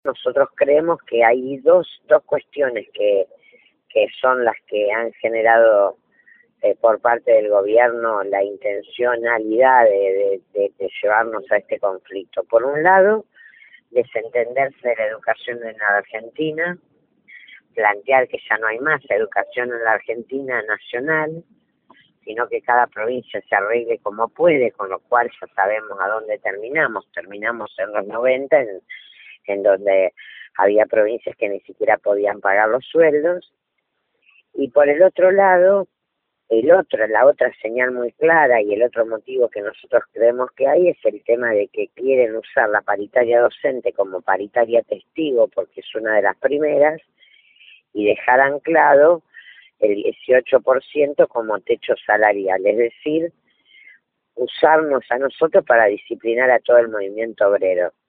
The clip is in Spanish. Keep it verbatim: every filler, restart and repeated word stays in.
Nosotros creemos que hay dos, dos cuestiones que, que son las que han generado eh, por parte del gobierno la intencionalidad de, de, de, de llevarnos a este conflicto. Por un lado, desentenderse de la educación en la Argentina, plantear que ya no hay más educación en la Argentina nacional, sino que cada provincia se arregle como puede, con lo cual ya sabemos a dónde terminamos. Terminamos en los noventa, en, en donde había provincias que ni siquiera podían pagar los sueldos. Y por el otro lado, el otro, la otra señal muy clara y el otro motivo que nosotros creemos que hay es el tema de que quieren usar la paritaria docente como paritaria testigo, porque es una de las primeras, y dejar anclado el dieciocho por ciento como techo salarial, es decir, usarnos a nosotros para disciplinar a todo el movimiento obrero.